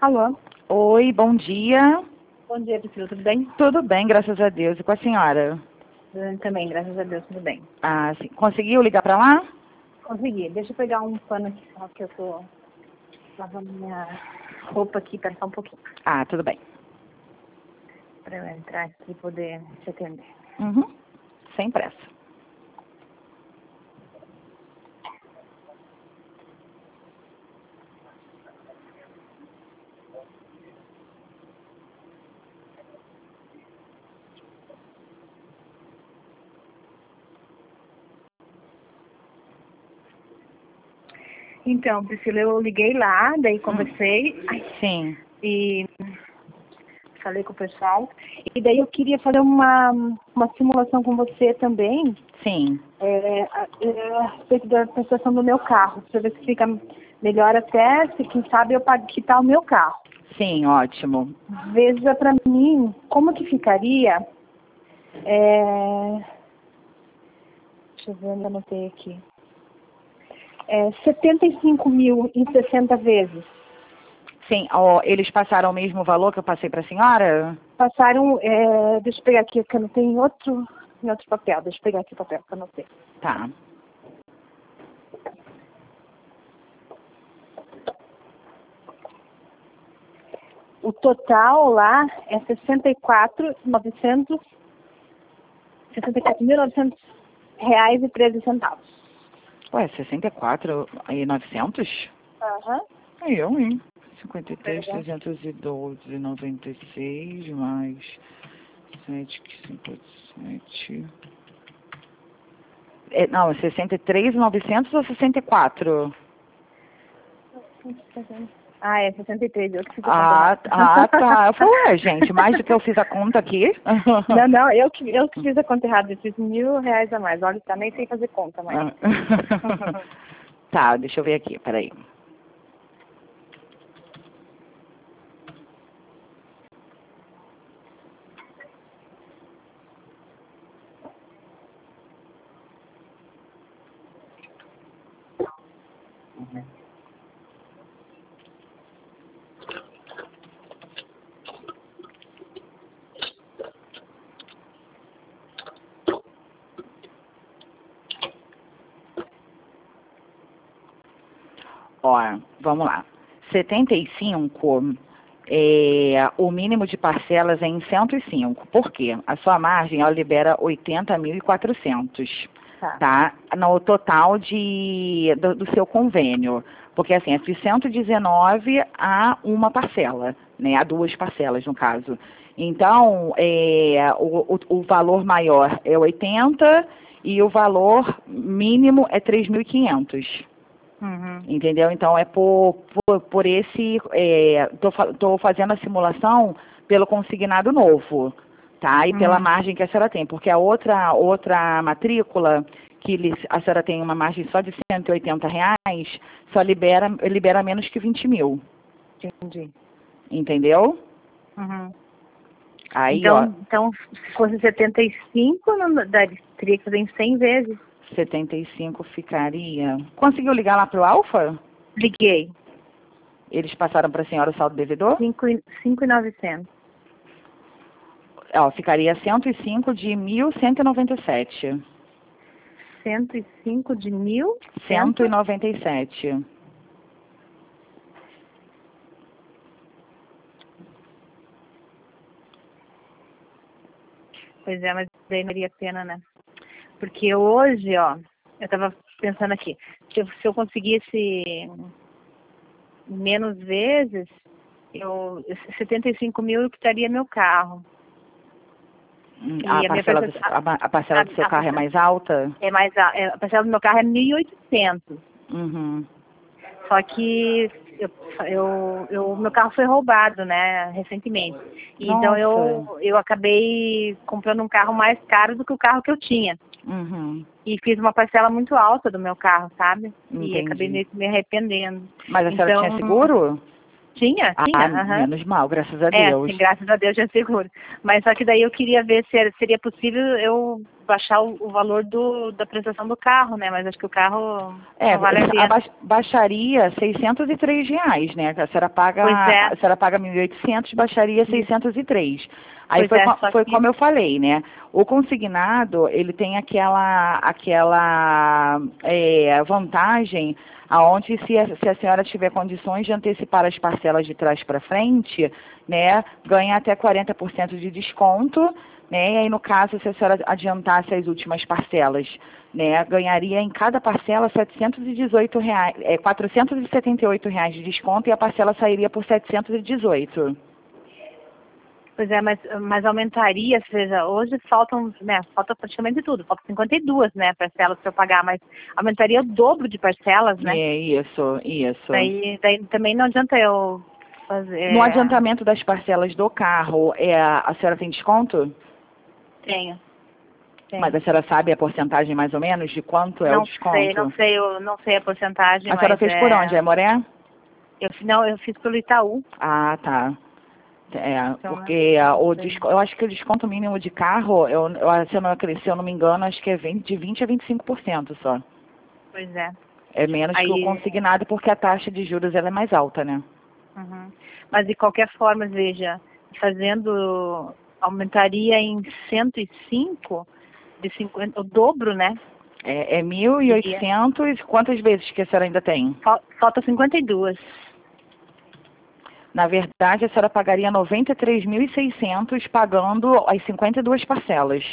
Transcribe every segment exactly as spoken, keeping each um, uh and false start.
Alô? Oi, bom dia. Bom dia, Priscila, tudo bem? Tudo bem, graças a Deus. E com a senhora? Eu também, graças a Deus, tudo bem. Ah, sim. Conseguiu ligar para lá? Consegui. Deixa eu pegar um pano aqui, só que eu tô lavando minha roupa aqui, pera só um pouquinho, Ah, tudo bem. pra eu entrar aqui e poder te atender. Uhum. Sem pressa. Então, Priscila, eu liguei lá, daí conversei ai, Sim. e falei com o pessoal. E daí eu queria fazer uma, uma simulação com você também, Sim. é, a é, a respeito da prestação do meu carro, pra ver se fica melhor até, se quem sabe eu pago quitar o meu carro. Sim, ótimo. Veja pra mim como que ficaria. É... Deixa eu ver, eu anotei aqui. É setenta e cinco mil em sessenta vezes. Sim, ó, eles passaram o mesmo valor que eu passei para a senhora? Passaram, é... deixa eu pegar aqui, que eu anotei em outro, em outro papel. Deixa eu pegar aqui o papel que eu anotei. Tá. O total lá é sessenta e quatro mil e novecentos reais e treze centavos. Ué, sessenta e quatro e novecentos? Aham. Aí eu, hein? cinquenta e três, Pega. trezentos e doze, noventa e seis, mais sete, cinquenta e sete. É, não, sessenta e três, novecentos ou sessenta e quatro? Ah, é sessenta e três, eu que fiz a conta Ah, errada. ah, tá. Eu falei, ué, gente, mais do que eu fiz a conta aqui. Não, não, eu que, eu que fiz a conta errada, eu fiz mil reais a mais. Olha, tá nem sei fazer conta mais. Tá, deixa eu ver aqui, peraí. Ó, vamos lá. setenta e cinco, é, o mínimo de parcelas é em cento e cinco. Por quê? A sua margem, ela libera oitenta mil e quatrocentos, Tá. tá? No total de, do, do seu convênio. Porque, assim, é de cento e dezenove a uma parcela, né? A duas parcelas, no caso. Então, é, o, o, o valor maior é oitenta e o valor mínimo é três mil e quinhentos. Uhum. Entendeu? Então é por, por, por esse. Estou é, tô fazendo a simulação pelo consignado novo, tá? E Uhum. pela margem que a senhora tem, porque a outra, outra matrícula, que lhe, a senhora tem uma margem só de cento e oitenta reais, só libera, libera menos que vinte mil. Entendi. Entendeu? Uhum. Aí, então, ó. então, se fosse setenta e cinco, não daria, teria que fazer em cem vezes. setenta e cinco ficaria. Conseguiu ligar lá pro Alfa? Liguei. Eles passaram para a senhora o saldo devedor? cinco mil e novecentos. Ó, ficaria cento e cinco de mil cento e noventa e sete. cento e cinco de mil? cento e noventa e sete. Pois é, mas daí não valia a pena, né? Porque hoje, ó, eu tava pensando aqui, se eu, se eu conseguisse menos vezes, eu, setenta e cinco mil eu quitaria meu carro. Hum, E A a minha parcela, do, parcela, a, a parcela a, do seu a, carro é a, mais alta? é mais, a, é, a parcela do meu carro é mil e oitocentos. Uhum. Só que eu, eu, eu, meu carro foi roubado, né, recentemente. E então Nossa. eu, eu acabei comprando um carro mais caro do que o carro que eu tinha. Uhum. E fiz uma parcela muito alta do meu carro, sabe? E acabei Entendi. meio que me arrependendo. Mas a senhora Então, tinha seguro? Tinha? Tinha, Ah, aham. menos mal, graças a É, Deus. sim, graças a Deus já é seguro. Mas só que daí eu queria ver se era- seria possível eu baixar o, o valor do, da prestação do carro, né? Mas acho que o carro É, não vale a pena. aba- baixaria seiscentos e três reais, né? A senhora paga, Pois é. a senhora paga mil e oitocentos, baixaria seiscentos e três. Aí Pois foi, é, co- só foi que... como eu falei, né? O consignado, ele tem aquela, aquela é, vantagem aonde se a, se a senhora tiver condições de antecipar as parcelas de trás para frente, né, ganha até quarenta por cento de desconto, né? E aí, no caso, se a senhora adiantasse as últimas parcelas, né, ganharia em cada parcela setecentos e dezoito reais, é, quatrocentos e setenta e oito reais de desconto e a parcela sairia por setecentos e dezoito. Pois é, mas, mas aumentaria, ou seja, hoje faltam, né, falta praticamente tudo, falta cinquenta e duas, né, parcelas para eu pagar, mas aumentaria o dobro de parcelas, né? É isso, isso. Daí, daí também não adianta eu fazer... No adiantamento das parcelas do carro, é, a senhora tem desconto? Tenho, tenho. Mas a senhora sabe a porcentagem mais ou menos de quanto é o Não desconto? sei, não sei, eu não sei a porcentagem, A senhora mas fez é... por onde? É Moré? Eu, não, eu fiz pelo Itaú. Ah, tá. É, Então, porque ah, o sei. desco- eu acho que o desconto mínimo de carro, eu, eu, se, eu não, se eu não me engano, acho que é vinte de vinte a vinte e cinco por cento só. Pois é. É menos que o Aí, consignado, porque a taxa de juros ela é mais alta, né? uhum. Mas de qualquer forma, veja, fazendo, aumentaria em cento e cinco, de cinquenta, o dobro, né? É, é mil e oitocentos, quantas vezes que a senhora ainda tem? Fal- Falta cinquenta e duas. Na verdade, a senhora pagaria noventa e três mil e seiscentos pagando as cinquenta e duas parcelas.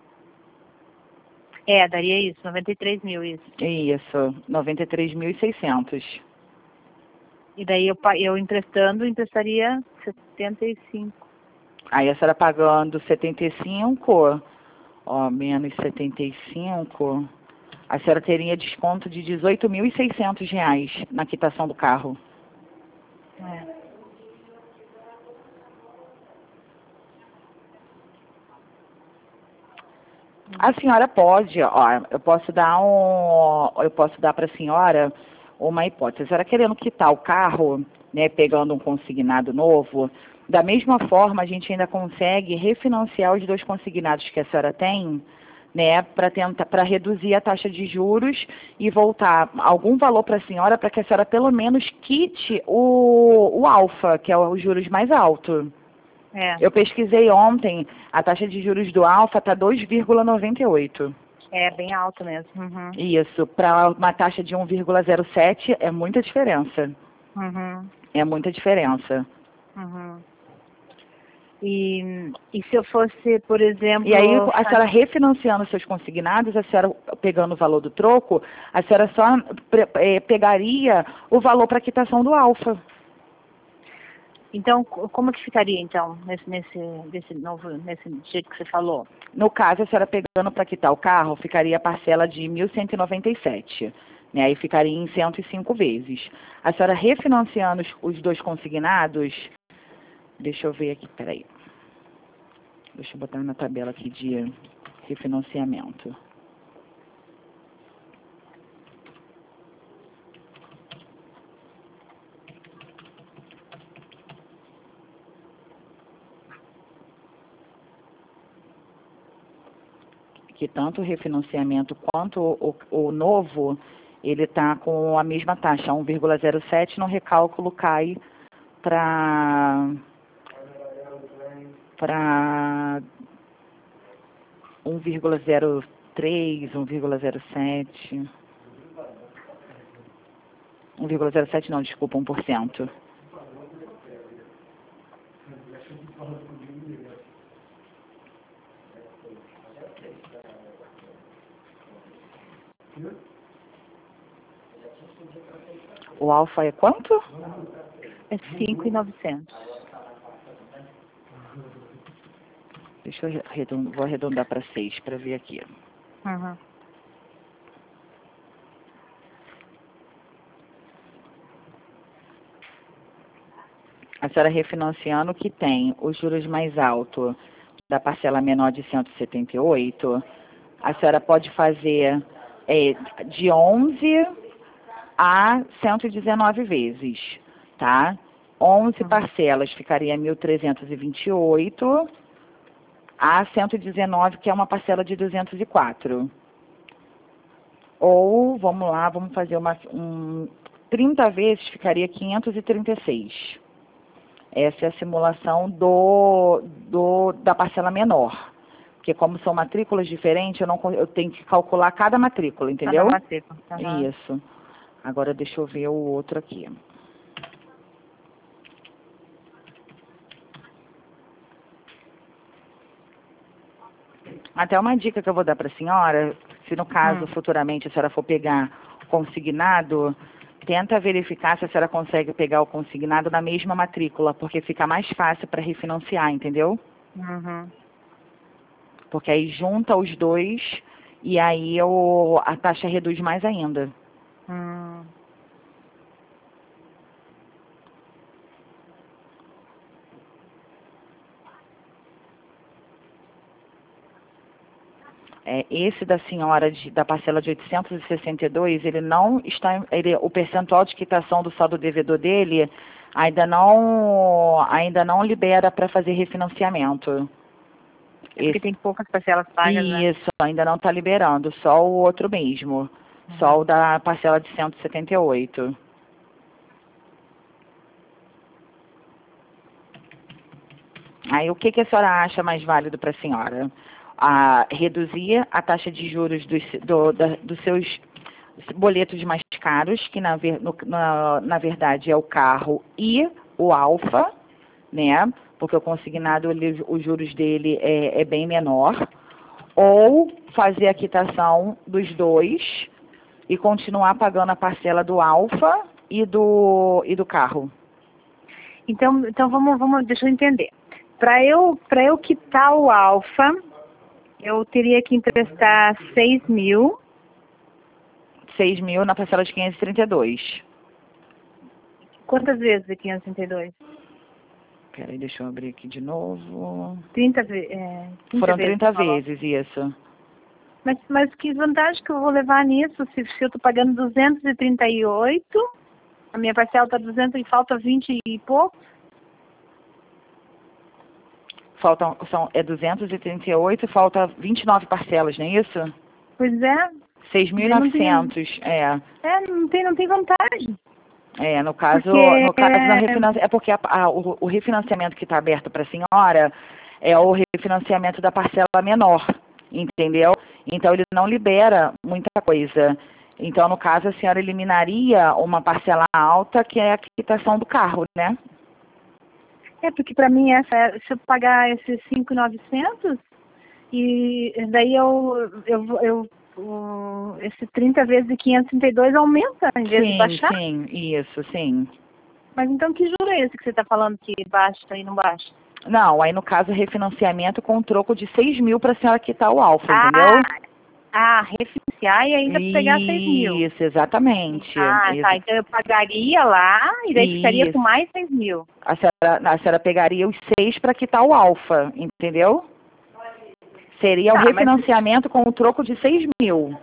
É, daria isso, noventa e três mil isso. Isso, noventa e três mil e seiscentos. E daí eu, pa- eu emprestando, emprestaria setenta e cinco. Aí a senhora pagando setenta e cinco, ó, menos setenta e cinco, a senhora teria desconto de dezoito mil e seiscentos reais na quitação do carro. É. A senhora pode, ó, eu posso dar um, eu posso dar para a senhora uma hipótese. A senhora querendo quitar o carro, né, pegando um consignado novo, da mesma forma a gente ainda consegue refinanciar os dois consignados que a senhora tem, né, para tentar, para reduzir a taxa de juros e voltar algum valor para a senhora para que a senhora pelo menos quite o, o alfa, que é os juros mais alto. É, Eu pesquisei ontem, a taxa de juros do Alfa está dois vírgula noventa e oito. é bem alto mesmo. Uhum. Isso, para uma taxa de um vírgula zero sete é muita diferença. Uhum. É muita diferença. Uhum. E, e se eu fosse, por exemplo... E aí, a senhora refinanciando seus consignados, a senhora pegando o valor do troco, a senhora só eh, pegaria o valor para quitação do Alfa. Então, co- como que ficaria, então, nesse, nesse, nesse novo, nesse jeito que você falou? No caso, a senhora pegando para quitar o carro, ficaria a parcela de mil cento e noventa e sete. Né? Aí ficaria em cento e cinco vezes. A senhora refinanciando os, os dois consignados, deixa eu ver aqui, peraí. Deixa eu botar na tabela aqui de refinanciamento. Que tanto o refinanciamento quanto o, o novo, ele está com a mesma taxa, um vírgula zero sete, no recálculo cai para para um vírgula zero três, um vírgula zero sete. um vírgula zero sete não, desculpa, um por cento. O alfa é quanto? É cinco mil e novecentos. Deixa eu arredondar, vou arredondar para seis para ver aqui. Uhum. A senhora refinanciando que tem os juros mais altos da parcela menor de cento e setenta e oito, a senhora pode fazer é, de onze a cento e dezenove vezes, tá? onze Uhum. parcelas ficaria mil trezentos e vinte e oito. A cento e dezenove, que é uma parcela de duzentos e quatro. Ou, vamos lá, vamos fazer uma, um, trinta vezes ficaria quinhentos e trinta e seis. Essa é a simulação do, do, da parcela menor. Porque como são matrículas diferentes, eu, não, eu tenho que calcular cada matrícula, entendeu? Cada matrícula. Uhum. Isso. Agora deixa eu ver o outro aqui. Até uma dica que eu vou dar para a senhora, se no caso Hum. futuramente a senhora for pegar consignado, tenta verificar se a senhora consegue pegar o consignado na mesma matrícula, porque fica mais fácil para refinanciar, entendeu? Uhum. Porque aí junta os dois e aí o, a taxa reduz mais ainda. Hum. É, esse da senhora de, da parcela de oitocentos e sessenta e dois, ele não está, ele, o percentual de quitação do saldo devedor dele ainda não, ainda não libera para fazer refinanciamento. É porque Esse, tem poucas parcelas pagas, né? isso, ainda não está liberando, só o outro mesmo, Uhum. só o da parcela de cento e setenta e oito. Aí o que, que a senhora acha mais válido para a senhora? A reduzir a taxa de juros dos, do, da, dos seus boletos mais caros, que na, ver, no, na, na verdade é o carro e o Alfa, né? Porque o consignado, ele, os juros dele é, é bem menor. Ou fazer a quitação dos dois e continuar pagando a parcela do Alfa e do, e do carro. Então, então vamos, vamos, deixa eu entender. Para eu, para eu quitar o Alfa, eu teria que emprestar seis mil. seis mil na parcela de quinhentos e trinta e dois. Quantas vezes é quinhentos e trinta e dois? Peraí, deixa eu abrir aqui de novo. trinta, ve é, trinta Foram vezes. trinta falou. vezes, isso. Mas, mas que vantagem que eu vou levar nisso? Se, se eu estou pagando duzentos e trinta e oito, a minha parcela está duzentos e falta vinte e pouco? Faltam, são, é duzentos e trinta e oito, falta vinte e nove parcelas, não é isso? Pois é. seis mil e Daí não tem, novecentos, é. é, não tem, não tem vantagem. É, no caso, Porque no caso na refinan... é porque a, a, o, o refinanciamento que está aberto para a senhora é o refinanciamento da parcela menor, entendeu? Então ele não libera muita coisa. Então, no caso, a senhora eliminaria uma parcela alta, que é a quitação do carro, né? É, porque para mim, essa, se eu pagar esses cinco mil e novecentos, e daí eu, eu, eu, eu, esse trinta vezes de quinhentos e trinta e dois aumenta, em vez de Sim, baixar. sim, isso, sim. Mas então que juro é esse que você está falando que baixa e não baixa? Não, aí no caso, refinanciamento com um troco de seis mil para a senhora quitar o Alfa, Ah, entendeu? ah, refinanciar e ainda pegar seis mil. Isso, exatamente. Ah, Exa- tá. Então eu pagaria lá e daí ficaria com Isso. mais seis mil. A senhora, a senhora pegaria os seis para quitar o Alfa, entendeu? Seria o Tá, mas refinanciamento com o troco de seis mil.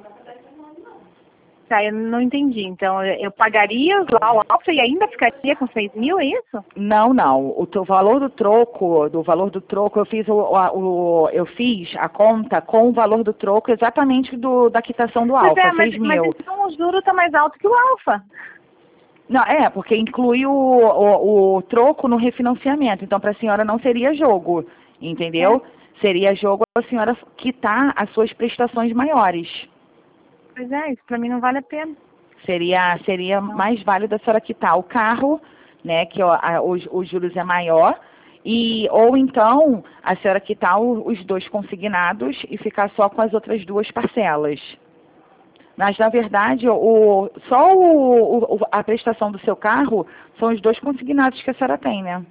tá, eu não entendi. Então eu, eu pagaria lá o alfa e ainda ficaria com seis mil, é isso? Não, não. O teu valor do troco, do valor do troco, eu fiz o, a- o eu fiz a conta com o valor do troco exatamente do da quitação do Pois Alfa, é, mas, seis mas mil. então o juro está mais alto que o alfa. Não, é, porque inclui o, o, o troco no refinanciamento. Então, para a senhora não seria jogo, entendeu? Seria jogo a senhora quitar as suas prestações maiores. Pois é, isso para mim não vale a pena. Seria, seria mais válido a senhora quitar o carro, né, que ó, a, os, os juros é maior, e, ou então a senhora quitar o, os dois consignados e ficar só com as outras duas parcelas. Mas, na verdade, o, só o, o, a prestação do seu carro são os dois consignados que a senhora tem, né?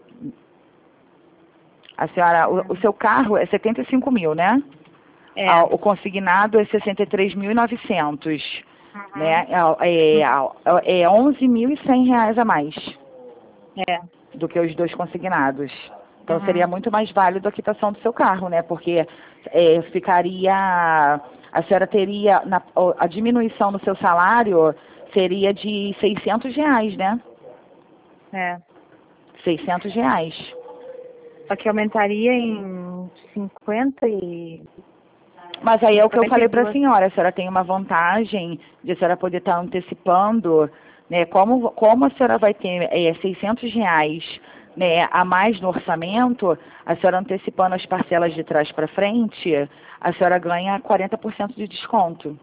A senhora, o, o seu carro é setenta e cinco mil, né? É. Ah, o consignado é sessenta e três mil e novecentos, Uhum. né? É, é, é onze mil e cem reais a mais É. do que os dois consignados. Então, Uhum. seria muito mais válido a quitação do seu carro, né? Porque é, ficaria... A senhora teria... Na, a diminuição no seu salário seria de seiscentos reais, né? É. seiscentos reais. Só que aumentaria em cinquenta e... Mas aí é o que eu falei para a cinquenta e duas. senhora, a senhora tem uma vantagem de a senhora poder estar antecipando, né? Como, como a senhora vai ter é, seiscentos reais, né, a mais no orçamento, a senhora antecipando as parcelas de trás para frente, a senhora ganha quarenta por cento de desconto.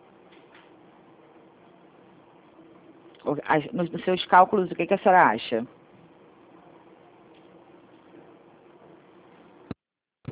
O- as- Nos, nos seus cálculos, o que, que a senhora acha?